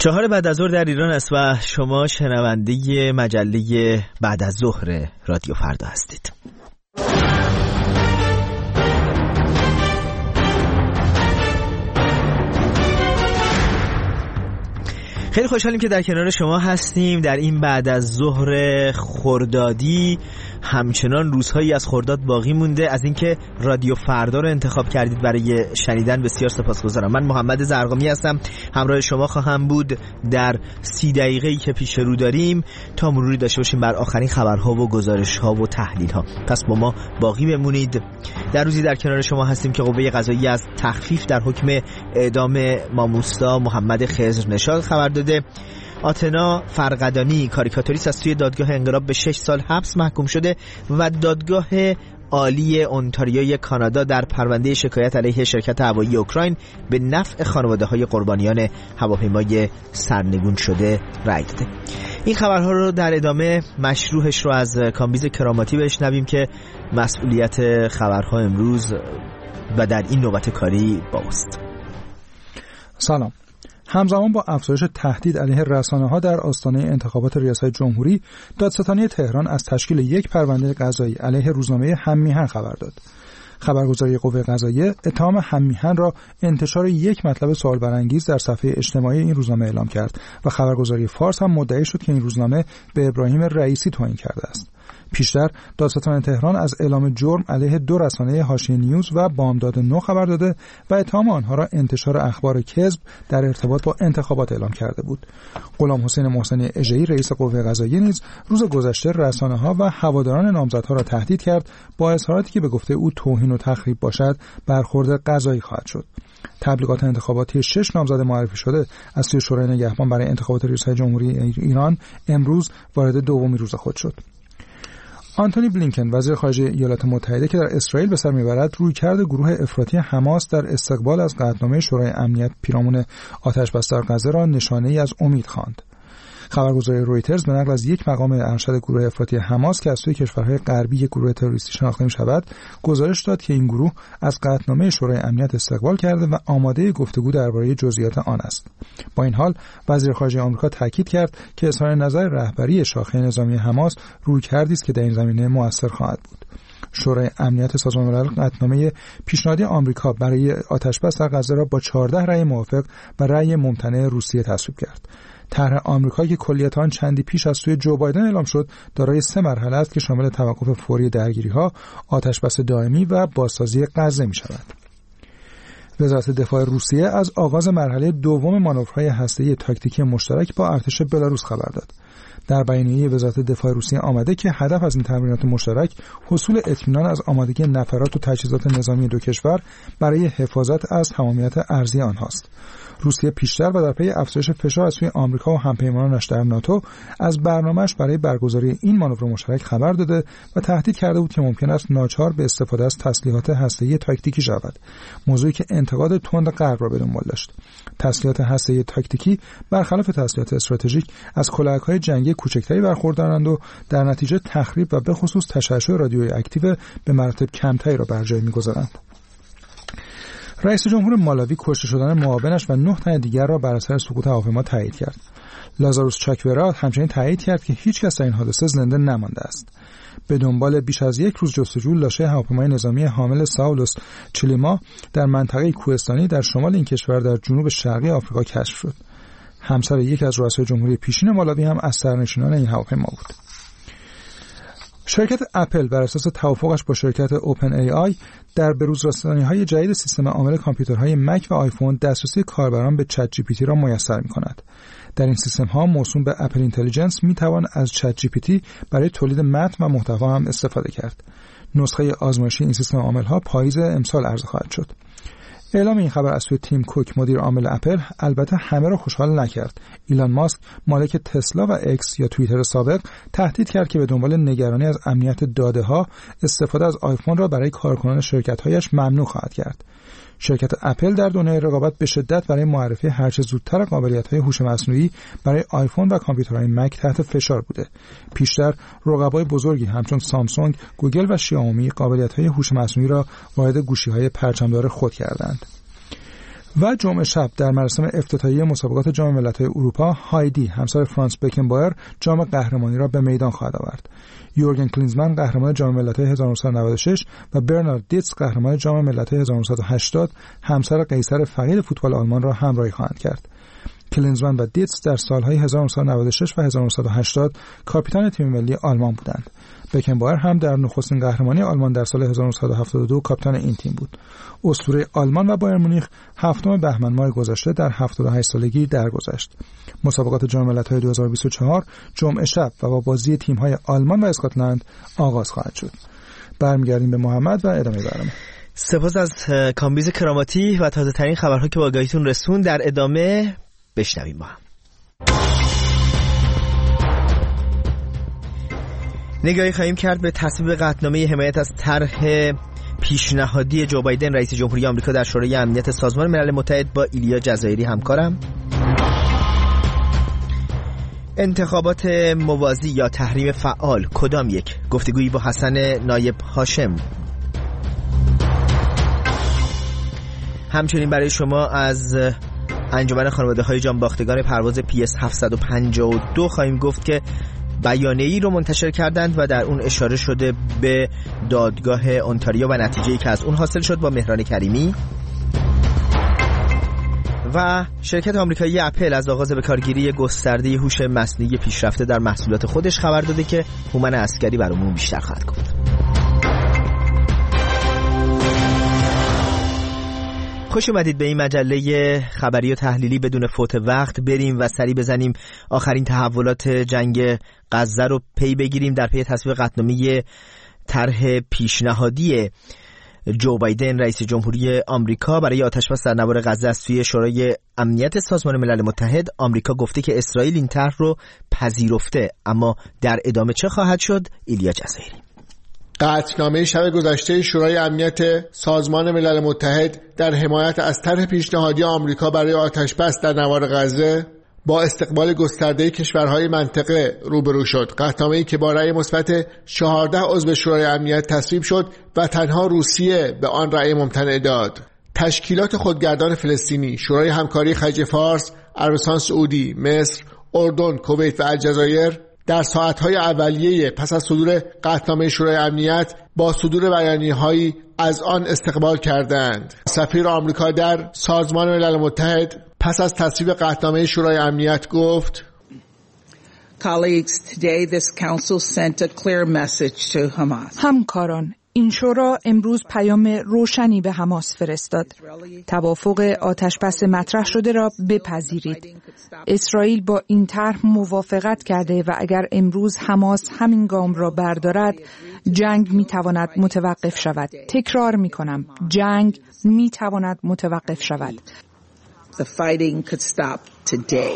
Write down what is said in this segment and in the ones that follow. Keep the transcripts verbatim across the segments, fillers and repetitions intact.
چهار بعد از ظهر در ایران است و شما شنونده مجله بعد از ظهر رادیو فردا هستید. خیلی خوشحالیم که در کنار شما هستیم در این بعد از ظهر خردادی. همچنان روزهایی از خرداد باقی مونده. از اینکه رادیو فردا رو انتخاب کردید برای شنیدن بسیار سپاسگزارم. من محمد زرقامی هستم، همراه شما خواهم بود در سی دقیقه‌ای که پیش رو داریم تا مروری داشته باشیم بر آخرین خبرها و گزارش‌ها و تحلیل‌ها. پس با ما باقی بمونید. در روزی در کنار شما هستیم که قوه قضاییه از تخفیف در حکم اعدام ماموستا محمد خضر نژاد خبر داده. آتنا فرقدانی کاریکاتوریست از توی دادگاه انقلاب به شش سال حبس محکوم شده و دادگاه عالی اونتاریوی کانادا در پرونده شکایت علیه شرکت هوایی اوکراین به نفع خانواده‌های قربانیان هواپیمای سرنگون شده رأی داده. این خبرها رو در ادامه مشروحش رو از کامبیز کراماتی بشنویم که مسئولیت خبرها امروز و در این نوبت کاری با اوست. سلام. همزمان با افزایش تهدید علیه رسانه‌ها در آستانه انتخابات ریاست جمهوری، دادستانی تهران از تشکیل یک پرونده قضایی علیه روزنامه هم‌میهن خبر داد. خبرگزاری قوه قضاییه اتهام هم‌میهن را انتشار یک مطلب سوال برانگیز در صفحه اجتماعی این روزنامه اعلام کرد و خبرگزاری فارس هم مدعی شد که این روزنامه به ابراهیم رئیسی توهین کرده است. پیشتر دادستان تهران از اعلام جرم علیه دو رسانه حاشیه نیوز و بامداد نو خبر داده و اتهام آنها را انتشار اخبار کذب در ارتباط با انتخابات اعلام کرده بود. غلام حسین محسنی اژه‌ای رئیس قوه قضاییه نیز روز گذشته رسانه‌ها و هواداران نامزدها را تهدید کرد با اظهاراتی که به گفته او توهین و تخریب باشد برخورد قضایی خواهد شد. تبلیغات انتخاباتی شش نامزد معرفی شده از سوی شورای نگهبان برای انتخابات ریاست جمهوری ایران امروز وارد دومین روز خود شد. آنتونی بلینکن وزیر خارجه ایالات متحده که در اسرائیل به سر میبرد رویکرد گروه افراطی حماس در استقبال از قطعنامه شورای امنیت پیرامون آتش‌بس در غزه را نشانه‌ای از امید خواند. خبرگزاری رویترز به نقل از یک مقام ارشد گروه افراطی حماس که از سوی کشورهای غربی یک گروه تروریستی شناخته می‌شود گزارش داد که این گروه از قطعنامه شورای امنیت استقبال کرده و آماده گفتگو درباره جزئیات آن است. با این حال وزیر خارجه آمریکا تاکید کرد که اظهار نظر رهبری شاخه نظامی حماس رویکردی است که در این زمینه مؤثر خواهد بود. شورای امنیت سازمان ملل قطعنامه پیشنهادی آمریکا برای آتش‌بس در غزه را با چهارده رأی موافق و رأی ممتنع روسیه تصویب کرد. طرح آمریکا که کلیت آن چندی پیش از سوی جو بایدن اعلام شد دارای سه مرحله است که شامل توقف فوری درگیری‌ها، آتش‌بس دائمی و بازسازی غزه می‌شود. وزارت دفاع روسیه از آغاز مرحله دوم مانورهای هسته‌ای تاکتیکی مشترک با ارتش بلاروس خبر داد. در بیانیه وزارت دفاع روسیه آمده که هدف از این تمرینات مشترک حصول اطمینان از آمادگی نفرات و تجهیزات نظامی دو کشور برای حفاظت از تمامیت ارضی آنهاست. روسیه پیشتر و در پی افزایش فشار از سوی آمریکا و همپیمانانش در ناتو از برنامه‌اش برای برگزاری این مانور مشترک خبر داده و تهدید کرده بود که ممکن است ناچار به استفاده از تسلیحات هسته‌ای تاکتیکی شود، موضوعی که انتقاد تند غرب را به دنبال داشت. تسلیحات هسته‌ای تاکتیکی برخلاف تسلیحات استراتژیک از کلاهک‌های جنگی کوچکتری برخوردارند و در نتیجه تخریب و به خصوص تشعشع رادیویی اکتیو به مراتب کمتری را بر جای می‌گذارند. رئیس جمهور مالاوی کشته شدن معاونش و نه تن دیگر را بر اثر سقوط هواپیما تایید کرد. لازاروس چاکورا همچنین تایید کرد که هیچ کس در این حادثه زنده نمانده است. به دنبال بیش از یک روز جستجو لاشه هواپیمای نظامی حامل ساولوس چلیما در منطقه کوهستانی در شمال این کشور در جنوب شرقی آفریقا کشف شد. همسر یک از رؤسای جمهوری پیشین مالاوی هم از سرنشینان این هواپیما بود. شرکت اپل بر اساس توافقش با شرکت اوپن ای آی در بروز رسانی‌های جدید سیستم عامل کامپیوترهای مک و آیفون دسترسی کاربران به چت جی پی تی را میسر می‌کند. در این سیستم‌ها موسوم به اپل اینتلیجنس می‌توان از چت جی پی تی برای تولید متن و محتوا هم استفاده کرد. نسخه آزمایشی این سیستم عامل‌ها پاییز امسال عرضه خواهد شد. اعلام این خبر از سوی تیم کوک مدیر عامل اپل البته همه را خوشحال نکرد. ایلان ماسک مالک تسلا و اکس یا توییتر سابق تهدید کرد که به دنبال نگرانی از امنیت داده‌ها استفاده از آیفون را برای کارکنان شرکت‌هایش ممنوع خواهد کرد. شرکت اپل در دنیای رقابت به شدت برای معرفی هرچه زودتر قابلیت‌های هوش مصنوعی برای آیفون و کامپیوترهای مک تحت فشار بوده. پیشتر رقبای بزرگی همچون سامسونگ، گوگل و شیائومی قابلیت‌های هوش مصنوعی را وارد گوشی‌های پرچمدار خود کردند. و جمعه شب در مراسم افتتاحیه مسابقات جام ملت‌های اروپا، هایدی همسر فرانس بکنبایر جام قهرمانی را به میدان خواهد آورد. یورگن کلینزمن قهرمان جام ملت‌های هزار و نهصد و نود و شش و برنارد دیتز قهرمان جام ملت‌های هزار و نهصد و هشتاد همسر قیصر فقید فوتبال آلمان را همراهی خواهند کرد. کلینزمن و دیتز در سالهای هزار و نهصد و نود و شش و هزار و نهصد و هشتاد کاپیتان تیم ملی آلمان بودند. بکنبایر هم در نخستین قهرمانی آلمان در سال هزار و نهصد و هفتاد و دو کاپیتان این تیم بود. اسطوره آلمان و بایر مونیخ هفتم بهمن ماه گذشته در هفتاد و هشت سالگی درگذشت. مسابقات جام ملت‌های دو هزار و بیست و چهار جمعه شب و با بازی تیم‌های آلمان و اسکاتلند آغاز خواهد شد. برمیگردیم به محمد و ادامه برنامه. سپاس از کامبیز کراماتی و تازه ترین خبرها که با آگاهیتون رسون. در ادامه بشنویم با هم. نگاهی خواهیم کرد به تصویب قطعنامه حمایت از طرح پیشنهادی جو بایدن رئیس جمهوری آمریکا در شورای امنیت سازمان ملل متحد با ایلیا جزایری همکارم. انتخابات موازی یا تحریم فعال کدام یک؟ گفتگویی با حسن نایب هاشم. همچنین برای شما از انجمن خانواده‌های جانباختگان پرواز پی اس هفتصد و پنجاه و دو خواهیم گفت که بیانیه‌ای رو منتشر کردند و در اون اشاره شده به دادگاه اونتاریو و نتیجه‌ای که از اون حاصل شد با مهران کریمی. و شرکت آمریکایی اپل از آغاز به کارگیری گسترده هوش مصنوعی پیشرفته در محصولات خودش خبر داده که هومن عسکری برامون بیشتر خواهد گفت. خوش اومدید به این مجله خبری و تحلیلی. بدون فوت وقت بریم و سری بزنیم آخرین تحولات جنگ غزه رو پی بگیریم در پی تصویب قطعنامه طرح پیشنهادی جو بایدن رئیس جمهوری آمریکا برای آتشبس در نوار غزه از سوی شورای امنیت سازمان ملل متحد. آمریکا گفته که اسرائیل این طرح رو پذیرفته، اما در ادامه چه خواهد شد؟ ایلیا جزایری. قطعنامه شب گذشته شورای امنیت سازمان ملل متحد در حمایت از طرح پیشنهادی آمریکا برای آتشبس در نوار غزه با استقبال گسترده کشورهای منطقه روبرو شد. قطعنامه‌ای که با رأی مثبت چهارده عضو شورای امنیت تصویب شد و تنها روسیه به آن رأی ممتنع داد. تشکیلات خودگردان فلسطینی، شورای همکاری خلیج فارس، عربستان سعودی، مصر، اردن، کویت و الجزایر در ساعتهای اولیه پس از صدور قطعنامه شورای امنیت با صدور بیانیه‌هایی از آن استقبال کردند. سفیر آمریکا در سازمان ملل متحد پس از تصویب قطعنامه شورای امنیت گفت: Colleagues, today this council sent a clear message to Hamas. همکاران، این شورا امروز پیام روشنی به حماس فرستاد. توافق آتشبس مطرح شده را بپذیرید. اسرائیل با این طرح موافقت کرده و اگر امروز حماس همین گام را بردارد، جنگ میتواند متوقف شود. تکرار میکنم، جنگ میتواند متوقف شود. The fighting could stop today.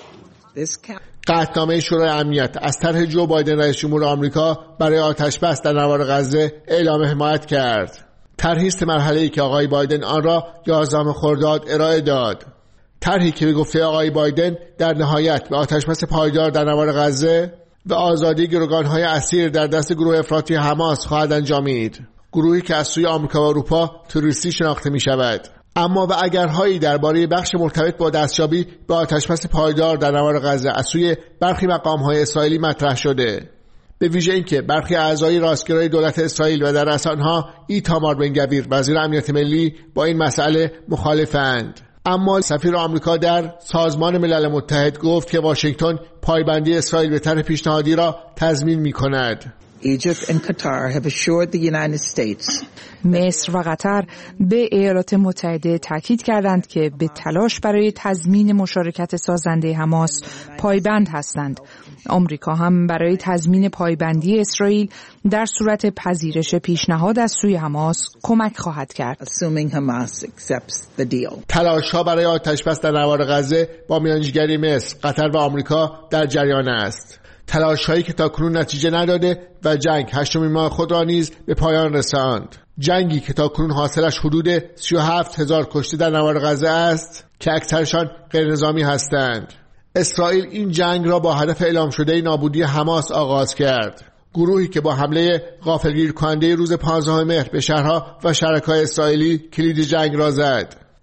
This قطعنامه شورای امنیت از طرح جو بایدن رئیس جمهور آمریکا برای آتشبس در نوار غزه اعلام حمایت کرد. طرحی است مرحله‌ای که آقای بایدن آن را یازدهم خرداد ارائه داد. طرحی که به گفته آقای بایدن در نهایت به آتشبس پایدار در نوار غزه و آزادی گروگان‌های اسیر در دست گروه افراطی حماس خواهد انجامید. گروهی که از سوی آمریکا و اروپا تروریستی شناخته می‌شود. اما و اگرهایی درباره بخش مرتبط با دستیابی به آتشبس پایدار در نوار غزه از سوی برخی مقام‌های اسرائیلی مطرح شده، به ویژه اینکه برخی اعضای راستگرای دولت اسرائیل و در رسانه‌ها ایتامار بن-گویر وزیر امنیت ملی با این مسئله مخالفند. اما سفیر آمریکا در سازمان ملل متحد گفت که واشنگتن پایبندی اسرائیل به طرح پیشنهادی را تضمین می‌کند. Egypt and Qatar have assured the United States. مصر و قطر به ایالات متحده تاکید کردند که به تلاش برای تضمین مشارکت سازنده حماس پایبند هستند. آمریکا هم برای تضمین پایبندی اسرائیل در صورت پذیرش پیشنهاد از سوی حماس کمک خواهد کرد. Assuming Hamas accepts the deal. تلاش‌ها برای آتشبس در نوار غزه با میانجیگری مصر، قطر و آمریکا در جریان است. تلاش‌هایی که تاکنون نتیجه نداده و جنگ هشتمین ماه خود را نیز به پایان رساند. جنگی که تاکنون حاصلش حدود سی و هفت هزار کشته در نوار غزه است که اکثرشان غیر نظامی هستند. اسرائیل این جنگ را با هدف اعلام شده نابودی حماس آغاز کرد. گروهی که با حمله غافلگیر کننده روز پانزدهم مهر به شهرها و شرکای اسرائیلی کلید جنگ را زد.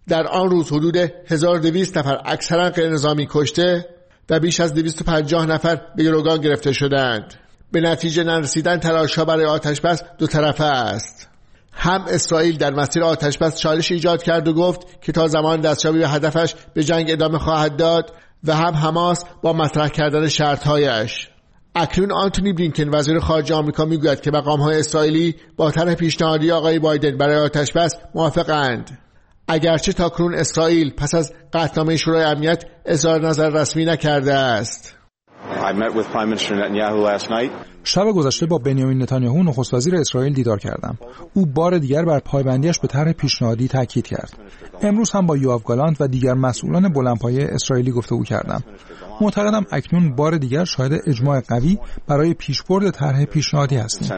در آن روز حدود هزار و دویست نفر اکثرا غیر نظامی کشته و بیش از دویست و پنجاه نفر به گروگان گرفته شدند. به نتیجه نرسیدن تلاش‌ها برای آتش‌بس دو طرفه است. هم اسرائیل در مسیر آتش‌بس چالش ایجاد کرد و گفت که تا زمان دستیابی به هدفش به جنگ ادامه خواهد داد و هم حماس با مطرح کردن شرط‌هایش. اکنون آنتونی بلینکن وزیر خارجه آمریکا میگوید که مقام‌های اسرائیلی با طرح پیشنهادی آقای بایدن برای آتش‌بس موافقند. اگرچه تاکنون اسرائیل پس از قطعنامه شورای امنیت اظهار نظر رسمی نکرده است. شب گذشته با بنیامین نتانیاهو نخست وزیر اسرائیل دیدار کردم. او بار دیگر بر پایبندیش به طرح پیشنهادی تاکید کرد. امروز هم با یوآف گالانت و دیگر مسئولان بلندپایه اسرائیلی گفتگو کردم. معتقدم اکنون بار دیگر شاهد اجماع قوی برای پیشبرد طرح پیشنهادی هستیم.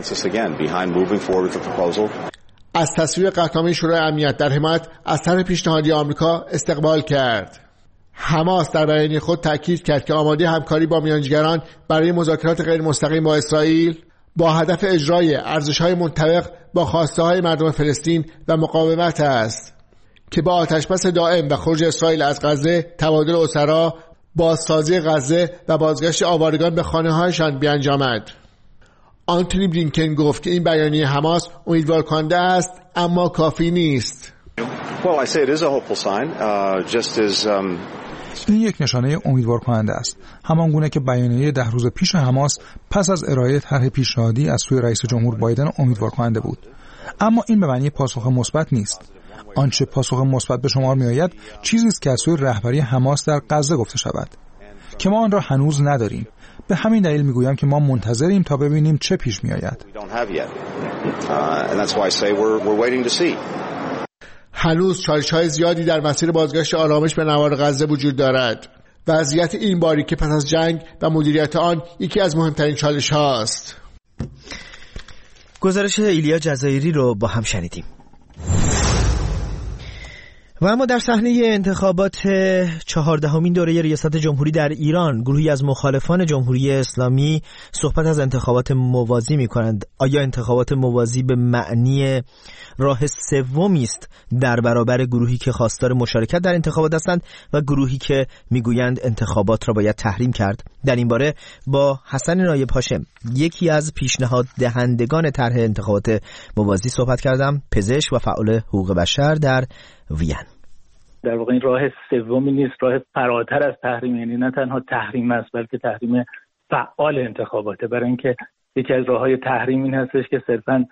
از تصویب قطعنامه شورای امنیت در حمایت از طرح پیشنهادی آمریکا استقبال کرد. حماس در بیانیه خود تاکید کرد که آماده همکاری با میانجیگران برای مذاکرات غیر مستقیم با اسرائیل با هدف اجرای ارزش‌های منطبق با خواسته‌های مردم فلسطین و مقاومت است که با آتشبس دائم و خروج اسرائیل از غزه، تبادل اسرا، بازسازی غزه و بازگشت آوارگان به خانه‌هایشان بیانجامد. آنتونی بلینکن گفت که این بیانیه حماس امیدوار کننده است اما کافی نیست. Well, I say it is a hopeful sign, uh, just as um... این یک نشانه امیدوار کننده است، همان گونه که بیانیه ده روز پیش حماس پس از ارائه طرح پیشنهادی از سوی رئیس جمهور بایدن امیدوار کننده بود. اما این به معنی پاسخ مثبت نیست. آنچه پاسخ مثبت به شمار میآید چیزی است که از سوی رهبری حماس در غزه گفته شود که ما آن را هنوز نداریم. به همین دلیل میگویم که ما منتظریم تا ببینیم چه پیش میآید. هنوز چالش‌های زیادی در مسیر بازگشت آرامش به نوار غزه وجود دارد. وضعیت این باری که پس از جنگ و مدیریت آن یکی از مهمترین چالش‌هاست. گزارش ایلیا جزایری رو با هم شنیدیم. و اما در صحنه انتخابات چهاردهمین دوره ریاست جمهوری در ایران گروهی از مخالفان جمهوری اسلامی صحبت از انتخابات موازی می‌کنند. آیا انتخابات موازی به معنی راه سومی است در برابر گروهی که خواستار مشارکت در انتخابات هستند و گروهی که میگویند انتخابات را باید تحریم کرد؟ در این باره با حسن نایب هاشم، یکی از پیشنهاد دهندگان طرح انتخابات موازی صحبت کردم، پزشک و فعال حقوق بشر در وین. در واقع این راه سومی نیست، راه فراتر از تحریم، یعنی نه تنها تحریم است بلکه تحریم فعال انتخاباته. برای اینکه یکی از راههای تحریم این هستش که صرفاً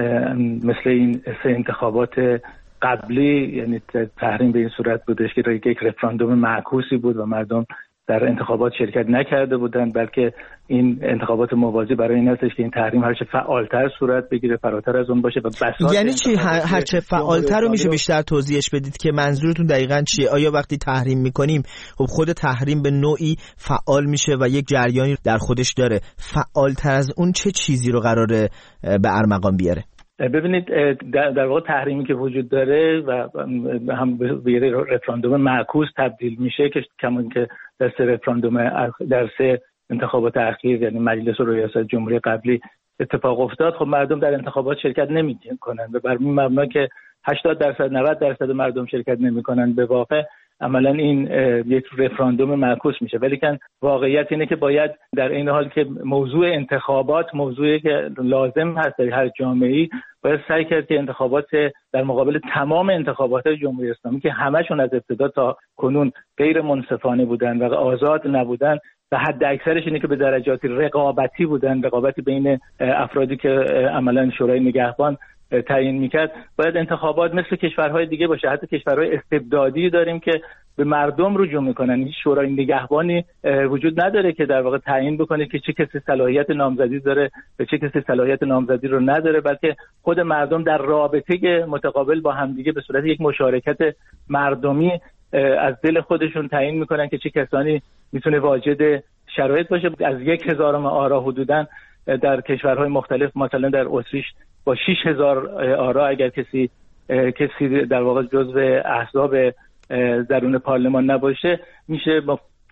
مثل این سه انتخابات قبلی، یعنی تحریم به این صورت بودش که یک رفراندوم معکوسی بود و مردم در انتخابات شرکت نکرده بودند، بلکه این انتخابات موازی برای این هستش که این تحریم هرچه فعالتر صورت بگیره، فراتر از اون باشه. و بساط یعنی چی هرچه فعالتر رو میشه بیشتر توضیحش بدید که منظورتون دقیقاً چیه؟ آیا وقتی تحریم میکنیم خب خود تحریم به نوعی فعال میشه و یک جریانی در خودش داره، فعالتر از اون چه چیزی رو قراره به ارمغان بیاره؟ ببینید در واقع تحریمی که وجود داره و هم به رفراندوم معکوس تبدیل میشه که کمون که در سه رفراندوم در سه انتخابات اخیر یعنی مجلس و ریاست جمهوری قبلی اتفاق افتاد، خب مردم در انتخابات شرکت نمیکنن و بر این مبنا که هشتاد درصد نود درصد مردم شرکت نمیکنن، به واقع عملا این یک رفراندوم معکوس میشه. ولی که واقعیت اینه که باید در این حال که موضوع انتخابات موضوعی که لازم هست در هر جامعه‌ای، باید سعی کرد که انتخابات در مقابل تمام انتخابات جمهوری اسلامی که همشون از ابتدا تا کنون غیر منصفانه بودن و آزاد نبودن و حد اکثرش اینه که به درجات رقابتی بودن، رقابتی بین افرادی که عملا شورای نگهبان تعیین میکرد، باید انتخابات مثل کشورهای دیگه باشه. حتی کشورهای استبدادی داریم که به مردم رجوع میکنن، هیچ شورای نگهبانی وجود نداره که در واقع تعیین بکنه که چه کسی صلاحیت نامزدی داره و چه کسی صلاحیت نامزدی رو نداره، بلکه خود مردم در رابطه متقابل با همدیگه به صورت یک مشارکت مردمی از دل خودشون تعیین میکنن که چه کسانی میتونه واجد شرایط باشه. از یک هزارم آرا حدوداً در کشورهای مختلف، مثلا در اتریش با شش هزار آرا اگر کسی کسی در واقع جزو احزاب درون پارلمان نباشه، میشه با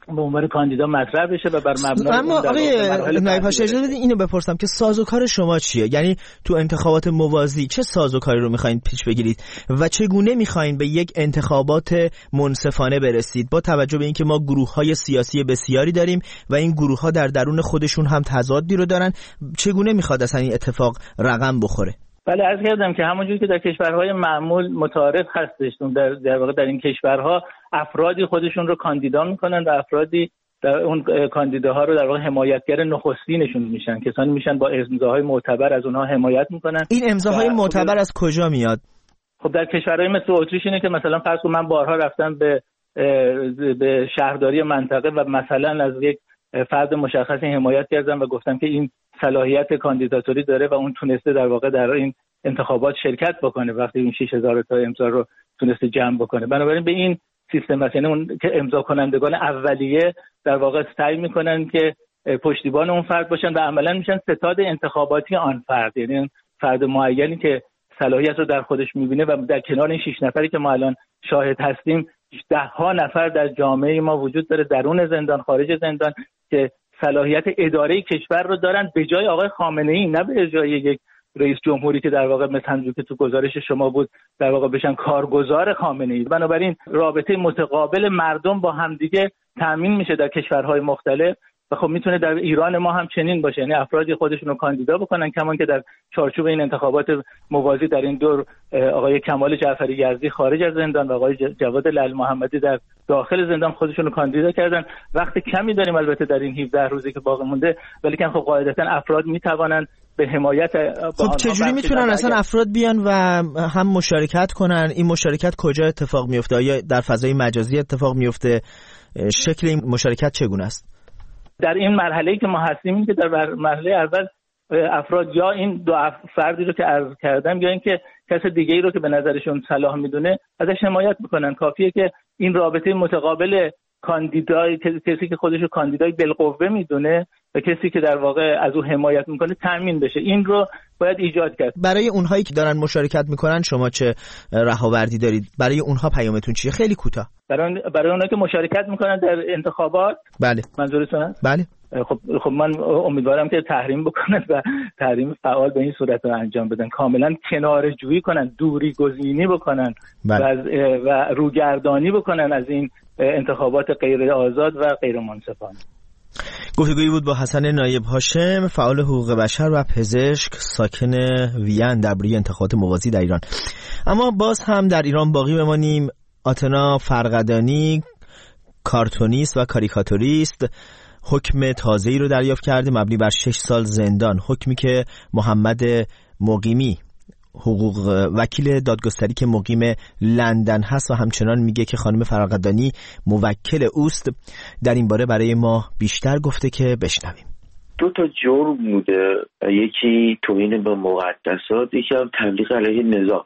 به عنوان کاندیدا مطرح بشه و بر مبنای اما آقای نایب هاشمی اجازه بدید اینو بپرسم که سازوکار شما چیه؟ یعنی تو انتخابات موازی چه سازوکاری رو میخواین پیش بگیرید و چگونه میخواین به یک انتخابات منصفانه برسید با توجه به اینکه ما گروه‌های سیاسی بسیاری داریم و این گروه‌ها در درون خودشون هم تضادی رو دارن، چگونه میخواد اصلا این اتفاق رقم بخوره؟ بله، عرض کردم که همونجوری که در کشورهای معمول متعارف هستش، در در واقع در این کشورها افرادی خودشون رو کاندیدا میکنن و افرادی در اون کاندیداها رو در واقع حمایتگر نخستینشون میشن، کسانی میشن با امضاهای معتبر از اونها حمایت میکنن. این امضاهای معتبر از کجا میاد؟ خب در کشورهای مثل اتریش اینه که مثلا فرض کن من بارها رفتم به به شهرداری منطقه و مثلا از یک فرد مشخصی حمایت کردم و گفتم که این صلاحیت کاندیداتوری داره و اون تونسته در واقع در این انتخابات شرکت بکنه وقتی این شش هزار تا امضا رو تونسته جمع بکنه. بنابراین به این سیستم است، یعنی اون که امضا کنندگان اولیه در واقع سعی میکنن که پشتیبان اون فرد باشن و عملا میشن ستاد انتخاباتی آن فرد، یعنی فرد معینی که صلاحیت رو در خودش میبینه و در کنار این شش نفری که ما الان شاهد هستیم ده ها نفر در جامعه ما وجود داره، درون زندان خارج زندان، که صلاحیت اداره کشور رو دارن به جای آقای خامنه‌ای، نه به جای یک رئیس جمهوری که در واقع مثلا که تو گزارش شما بود در واقع بشن کارگزار خامنه‌ای. بنابراین رابطه متقابل مردم با همدیگه تامین میشه در کشورهای مختلف و خب میتونه در ایران ما هم چنین باشه، یعنی افرادی خودشون رو کاندیدا بکنن کمان که در چارچوب این انتخابات موازی در این دور آقای کمال جعفری یزدی خارج از زندان و آقای جواد لعل محمدی در داخل زندان خودشون رو کاندیدا کردن. وقت کمی داریم البته در این هفده روزی که باقی مونده، ولی که خب قاعدتا افراد میتوانن به حمایت. خب چجوری میتونن اصلا افراد بیان و هم مشارکت کنن؟ این مشارکت کجا اتفاق میفته؟ آیا در فضای مجازی اتفاق میفته؟ شکل این مشارکت چگونه است؟ در این مرحله‌ای که ما هستیم این که در مرحله اول افراد یا این دو فردی رو که عرض کردم یا اینکه کس دیگه‌ای رو که به نظرشون صلاح میدونه ازش حمایت میکنن. کافیه که این رابطه متقابل کاندیدای کسی که خودش رو کاندیدای بالقوه میدونه و کسی که در واقع از او حمایت میکنه تامین بشه. این رو باید ایجاد کرد. برای اونهایی که دارن مشارکت میکنن شما چه رهاوردی دارید؟ برای اونها پیامتون چیه؟ خیلی کوتاه. برای برای اونهایی که مشارکت میکنن در انتخابات. بله. منظورتون هست؟ بله. خب خب من امیدوارم که تحریم بکنن و تحریم فعال به این صورت رو انجام بدن، کاملا کناره‌جویی کنن، دوری گزینی بکنن و, و روگردانی بکنن از این انتخابات غیر آزاد و غیر منصفانه. گفتگویی بود با حسن نایب هاشم، فعال حقوق بشر و پزشک ساکن وین درباره انتخابات موازی در ایران. اما باز هم در ایران باقی بمانیم. آتنا فرقدانی کارتونیست و کاریکاتوریست حکم تازه‌ای رو دریافت کرده مبنی بر شش سال زندان، حکمی که محمد مقیمی حقوق وکیل دادگستری که مقیم لندن هست و همچنان میگه که خانم فرقدانی موکل اوست در این باره برای ما بیشتر گفته که بشنویم. دو تا جرم بوده، یکی توهین به مقدسات، یکی هم تبلیغ علیه نظام.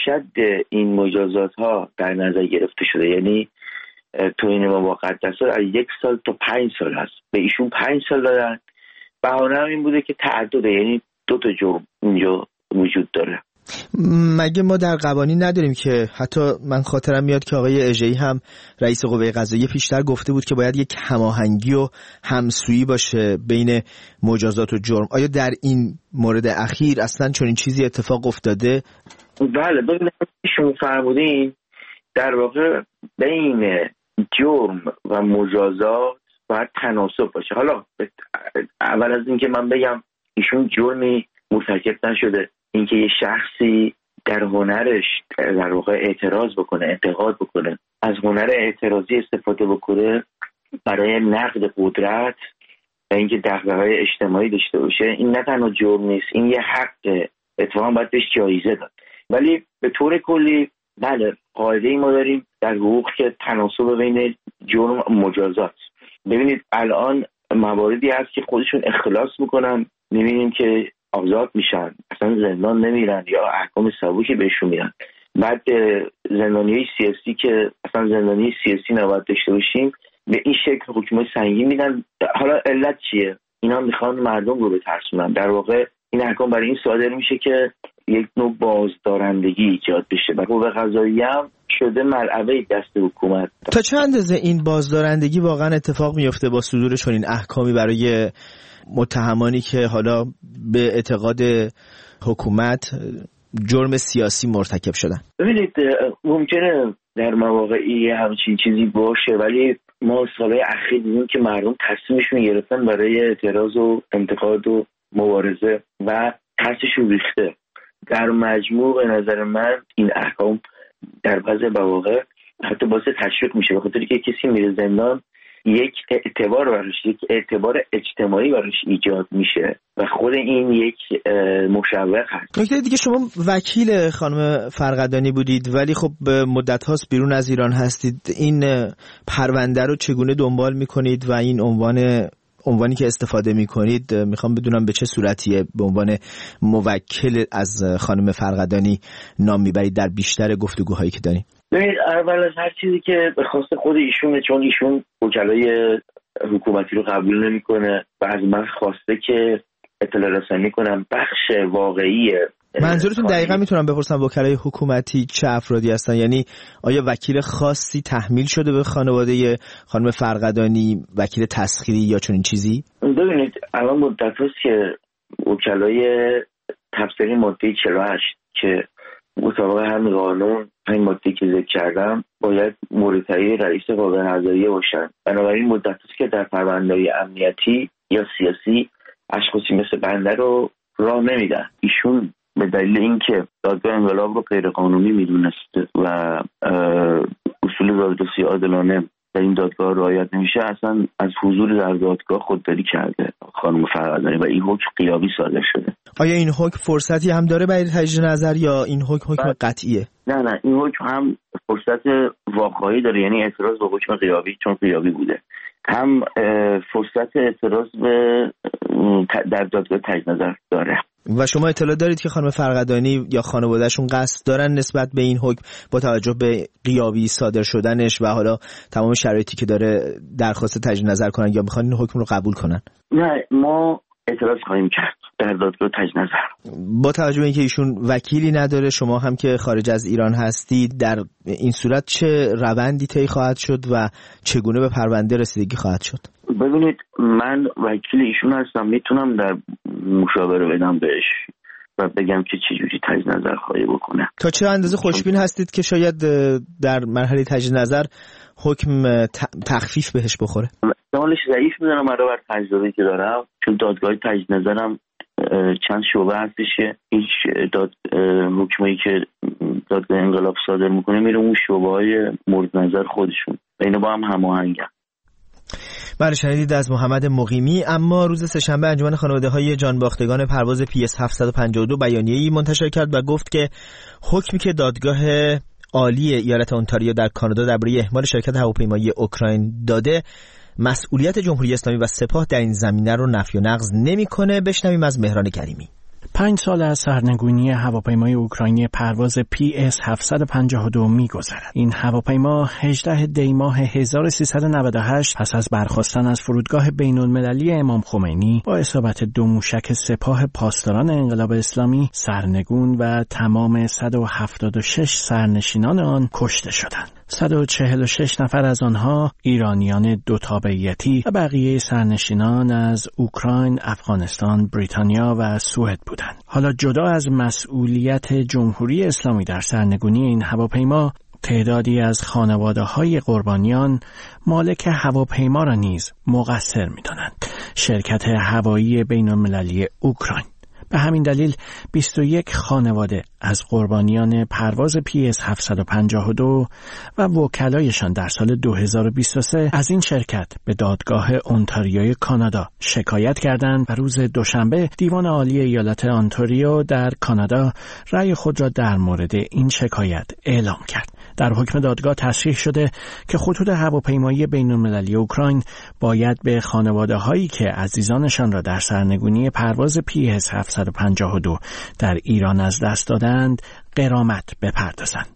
اشد این مجازات ها در نظر گرفته شده، یعنی توهین به مقدسات از یک سال تا پنج سال هست، به ایشون پنج سال دادن. بهانه هم این بوده که تعدده، یعنی دو تا جرم اینجا وجود داره. مگه ما در قوانین نداریم که حتی من خاطرم میاد که آقای اژه‌ای هم رئیس قوه قضاییه پیشتر گفته بود که باید یک هماهنگی و همسویی باشه بین مجازات و جرم. آیا در این مورد اخیر اصلا چنین چیزی اتفاق افتاده؟ بله، ببینید شما فرمودین در واقع بین جرم و مجازات باید تناسب باشه. حالا اول از اینکه من بگم ایشون جرمی مرتکب نشده، اینکه یه شخصی در هنرش در واقع اعتراض بکنه، انتقاد بکنه، از هنر اعتراضی استفاده بکنه برای نقد قدرت و اینکه دغدغه‌های اجتماعی داشته باشه، این نه تنها جرم نیست، این یه حق، اتفاقا باید بهش جایزه داد. ولی به طور کلی بله، قاعده‌ای ما داریم در حقوق که تناسب بین جرم و مجازات. ببینید الان مواردی هست که خودشون اختلاس میکنن، میبینیم که آزاد میشن، اصلا زندان نمیرن یا احکام سبکی بهشون میدن. بعد زندانیای سیاسی که اصلا زندانی سیاسی نباید داشته باشیم به این شکل حکم سنگین میدن. حالا علت چیه؟ اینا میخوان مردم رو بترسونن. در واقع این احکام برای این صادر میشه که یک نوع بازدارندگی ایجاد بشه و قوه قضاییه هم شده ملعبه دست حکومت. تا چه اندازه این بازدارندگی واقعا اتفاق میفته با صدور چنین احکامی برای متهمانی که حالا به اعتقاد حکومت جرم سیاسی مرتکب شدن؟ ببینید ممکنه در مواقعی همچین چیزی باشه، ولی ما سالهای اخیر دیدیم که مردم تصمیمشون گرفتن برای اعتراض و انتقاد و مبارزه و ترسشون ریخته. در مجموع به نظر من این احکام در بعضی مواقع حتی باعث تشویق میشه، به خاطر که کسی میره زندان یک اعتبار براش، یک اعتبار اجتماعی براش ایجاد میشه و خود این یک مشوق هست. نکته دیگه، شما وکیل خانم فرقدانی بودید ولی خب مدت هاست بیرون از ایران هستید. این پرونده رو چگونه دنبال میکنید و این عنوان عنوانی که استفاده میکنید میخوام بدونم به چه صورتیه به عنوان موکل از خانم فرقدانی نام میبرید در بیشتر گفتگوهایی که دارید؟ ببینید اول از هر چیزی که به خواست خود ایشونه، چون ایشون وکلای حکومتی رو قبول نمیکنه و از من خواسته که اطلاع رسانی کنم بخش واقعی. منظورتون دقیقا میتونم بپرسم وکلای حکومتی چه افرادی هستن؟ یعنی آیا وکیل خاصی تحمیل شده به خانواده خانم فرقدانی، وکیل تسخیری یا چنین چیزی؟ ببینید الان مدت هست که وکلای تفسیری ماده چهل و هشت که مطابق همین قانون این ماده که ذکر کردم باید مورد تایید رئیس قوه قضاییه باشن. بنابراین مدت هست که در پرونده‌های امنیتی یا سیاسی اشخاصی مثل بنده رو راه نمیدن. ایشون به دلیل اینکه دادگاه انقلاب رو غیر قانونی میدونسته و اصول دادرسی عادلانه در این دادگاه رعایت نمیشه، اصلا از حضور در دادگاه خودداری کرده خانم فرقدانی و این حکم غیابی صادر شده. آیا این حکم فرصتی هم داره برای تجدید نظر یا این حکم حکم قطعیه؟ نه نه این حکم هم فرصت واقعی داره، یعنی اعتراض به حکم غیابی چون غیابی بوده، هم فرصت اعتراض به در دادگاه تجدید نظر داره. و شما اطلاع دارید که خانم فرقدانی یا خانواده‌شون قصد دارن نسبت به این حکم با توجه به غیابی صادر شدنش و حالا تمام شرایطی که داره درخواست تجدید نظر کنن یا میخوان این حکم رو قبول کنن؟ نه ما اعتراض خواهیم کرد در دادگاه تجدید نظر. با توجه به اینکه ایشون وکیلی نداره، شما هم که خارج از ایران هستید، در این صورت چه روندی طی خواهد شد و چگونه به پرونده رسیدگی خواهد شد؟ ببینید من وکیل ایشون هستم، میتونم در مشاوره بدم بهش و بگم که چجوری تجدید نظر خواهی بکنه. تا چه اندازه خوشبین هستید که شاید در مرحله تجدید نظر حکم تخفیف بهش بخوره؟ احتمالش ضعیف میدونم برای بر تجربه‌ای که دارم، چون دادگاه تجدید نظرم چند شعبه هستشه. هیچ داد حکمی که دادگاه انقلاب صادر میکنه میره اون شعبه‌های مورد نظر خودشون و اینا با هم هماهنگن. بله، شنیدید از محمد مقیمی. اما روز سه‌شنبه انجمن خانواده‌های جانباختگان پرواز پی اس هفتصد و پنجاه و دو بیانیه‌ای منتشر کرد و گفت که حکمی که دادگاه عالی ایالت اونتاریو در کانادا درباره اهمال شرکت هواپیمایی اوکراین داده مسئولیت جمهوری اسلامی و سپاه در این زمینه رو نفی و نقض نمی‌کنه. بشنویم از مهران کریمی. پنج سال از سرنگونی هواپیمای اوکراینی پرواز پی اس هفتصد و پنجاه و دو می‌گذرد. این هواپیما هجدهم دی ماه هزار و سیصد و نود و هشت پس از برخاستن از فرودگاه بین‌المللی امام خمینی با اصابت دو موشک سپاه پاسداران انقلاب اسلامی سرنگون و تمام صد و هفتاد و شش سرنشینان آن کشته شدند. صد و چهل و شش نفر از آنها ایرانیان دو تابعیتی و بقیه سرنشینان از اوکراین، افغانستان، بریتانیا و سوئد بودند. حالا جدا از مسئولیت جمهوری اسلامی در سرنگونی این هواپیما، تعدادی از خانواده‌های قربانیان مالک هواپیما را نیز مقصر می‌دانند. شرکت هوایی بین‌المللی اوکراین. به همین دلیل بیست و یک خانواده از قربانیان پرواز پی اس هفتصد و پنجاه و دو و وکلایشان در سال دو هزار و بیست و سه از این شرکت به دادگاه اونتاریوی کانادا شکایت کردند و روز دوشنبه دیوان عالی ایالت اونتاریو در کانادا رأی خود را در مورد این شکایت اعلام کرد. در حکم دادگاه تصریح شده که خطوط هواپیمایی بین‌المللی اوکراین باید به خانواده‌هایی که عزیزانشان را در سرنگونی پرواز پی اس هفتصد و پنجاه و دو در ایران از دست دادند غرامت بپردازند.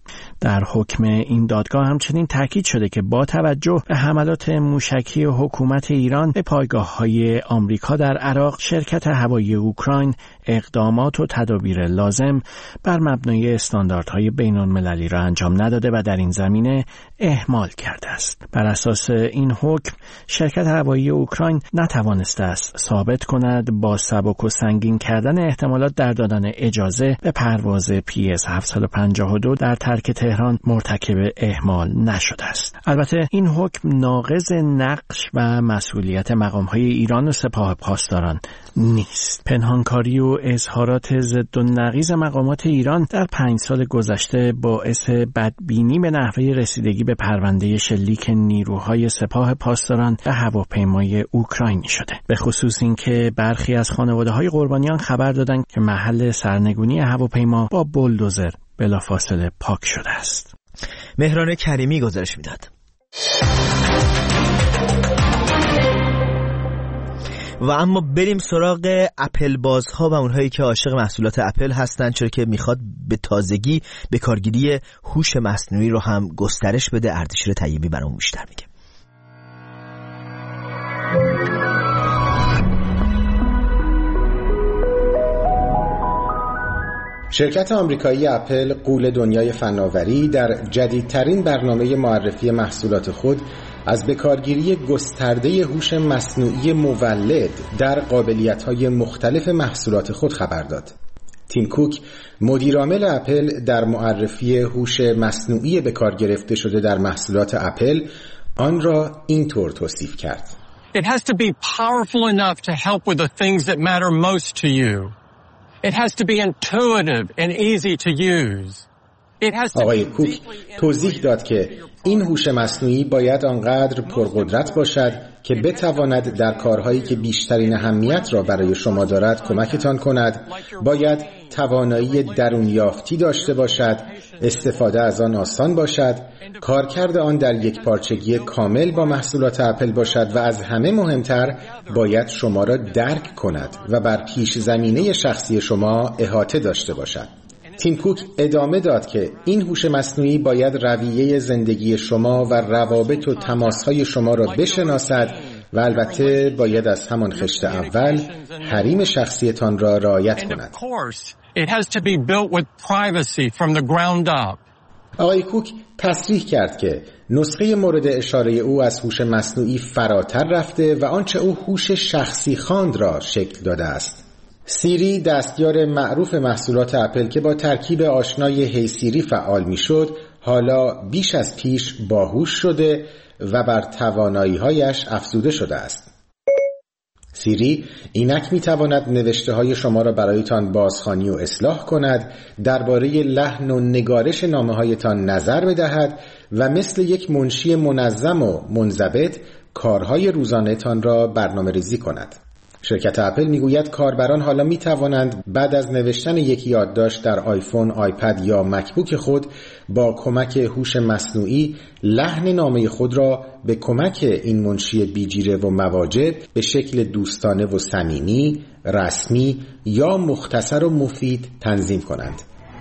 در حکم این دادگاه همچنین تاکید شده که با توجه به حملات موشکی حکومت ایران به پایگاه‌های آمریکا در عراق، شرکت هوایی اوکراین اقدامات و تدابیر لازم بر مبنای استانداردهای بین‌المللی را انجام نداده و در این زمینه اهمال کرده است. بر اساس این حکم شرکت هوایی اوکراین نتوانسته است ثابت کند با سبک و سنگین کردن احتمالات در دادن اجازه به پرواز پی اس هفتصد و پنجاه و دو در ترک تهران مرتکب اهمال نشده است. البته این حکم ناقض نقش و مسئولیت مقام‌های ایران و سپاه پاسداران نیست. پنهانکاری و اظهارات ضد و نقیض مقامات ایران در پنج سال گذشته باعث بدبینی به نحوه رسیدگی به پرونده شلیک نیروهای سپاه پاسداران به هواپیمای اوکراینی شده. به خصوص اینکه برخی از خانواده‌های قربانیان خبر دادند که محل سرنگونی هواپیما با بولدوزر بلافاصله پاک شده است. مهران کریمی گزارش میداد. و اما بریم سراغ اپل بازها و اونهایی که عاشق محصولات اپل هستن، چرا که میخواد به تازگی به کارگیری هوش مصنوعی رو هم گسترش بده. اردشیر طیبی برامون بیشتر میگه. شرکت آمریکایی اپل، غول دنیای فناوری، در جدیدترین برنامه معرفی محصولات خود از بکارگیری گسترده هوش مصنوعی مولد در قابلیت‌های مختلف محصولات خود خبر داد. تیم کوک، مدیرعامل اپل، در معرفی هوش مصنوعی به کار گرفته شده در محصولات اپل آن را اینطور توصیف کرد: It has to be powerful enough to help with the things that matter most to you. It has to be intuitive and easy to use. آقای کوک توضیح داد که این هوش مصنوعی باید آنقدر پرقدرت باشد که بتواند در کارهایی که بیشترین اهمیت را برای شما دارد کمکتان کند، باید توانایی درونیافتی داشته باشد، استفاده از آن آسان باشد، کارکرد آن در یک پارچگی کامل با محصولات اپل باشد و از همه مهمتر باید شما را درک کند و بر پیش زمینه شخصی شما احاطه داشته باشد. تیم کوک ادامه داد که این هوش مصنوعی باید رویه زندگی شما و روابط و تماسهای شما را بشناسد و البته باید از همان خشت اول حریم شخصیتان را رعایت کند. آقای کوک تصریح کرد که نسخه مورد اشاره او از هوش مصنوعی فراتر رفته و آنچه او هوش شخصی خواند را شکل داده است. سیری، دستیار معروف محصولات اپل که با ترکیب آشنای هی سیری فعال میشد، حالا بیش از پیش باهوش شده و بر توانایی‌هایش افزوده شده است. سیری اینک میتواند نوشته های شما را برایتان بازخوانی و اصلاح کند، درباره لحن و نگارش نامه هایتان نظر بدهد و مثل یک منشی منظم و منضبط کارهای روزانه تان را برنامه ریزی کند. شرکت اپل میگوید کاربران حالا می توانند بعد از نوشتن یک یادداشت در آیفون، آیپد یا مکبوک خود با کمک هوش مصنوعی لحن نامه خود را به کمک این منشی بیجیره و مواجب به شکل دوستانه و صمیمی، رسمی یا مختصر و مفید تنظیم کنند.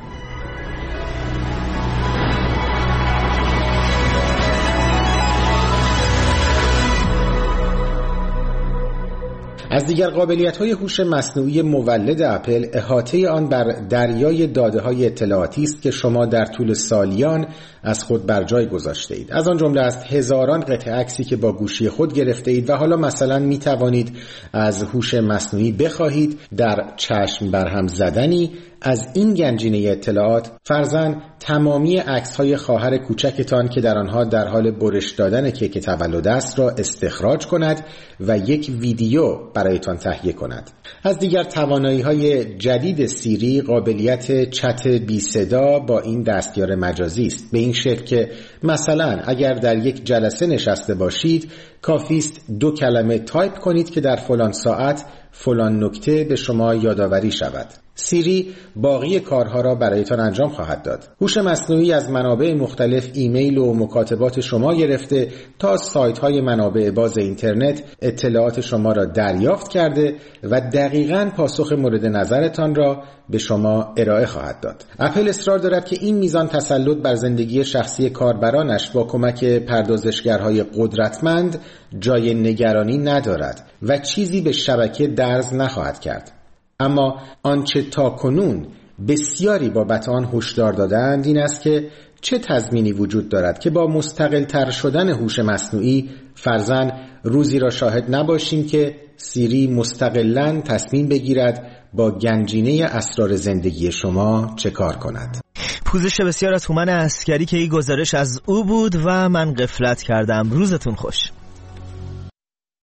از دیگر قابلیت‌های هوش مصنوعی مولد اپل، احاطه آن بر دریای داده‌های اطلاعاتی است که شما در طول سالیان از خود بر جای گذاشته اید. از آن جمله است هزاران قطعه عکسی که با گوشی خود گرفته اید و حالا مثلا می توانید از هوش مصنوعی بخواهید در چشم برهم زدنی از این گنجینه اطلاعات فرضاً تمامی عکس‌های خواهر کوچکتان که در آنها در حال برش دادن کیک تولد است را استخراج کند و یک ویدیو برایتان تهیه کند. از دیگر توانایی‌های جدید سیری قابلیت چت بی صدا با این دستیار مجازی است، به این شکل که مثلا اگر در یک جلسه نشسته باشید کافی است دو کلمه تایپ کنید که در فلان ساعت فلان نکته به شما یادآوری شود. سیری باقی کارها را برایتان انجام خواهد داد. هوش مصنوعی از منابع مختلف ایمیل و مکاتبات شما گرفته تا سایت‌های منابع باز اینترنت اطلاعات شما را دریافت کرده و دقیقاً پاسخ مورد نظرتان را به شما ارائه خواهد داد. اپل اصرار دارد که این میزان تسلط بر زندگی شخصی کاربرانش با کمک پردازشگرهای قدرتمند جای نگرانی ندارد و چیزی به شبکه درز نخواهد کرد. اما آنچه تا کنون بسیاری بابت آن هشدار دادند این است که چه تضمینی وجود دارد که با مستقل تر شدن هوش مصنوعی فرضاً روزی را شاهد نباشیم که سیری مستقلاً تصمیم بگیرد با گنجینه اسرار زندگی شما چه کار کند. پوزش بسیار از هومن عسکری که این گزارش از او بود و من غفلت کردم. روزتون خوش.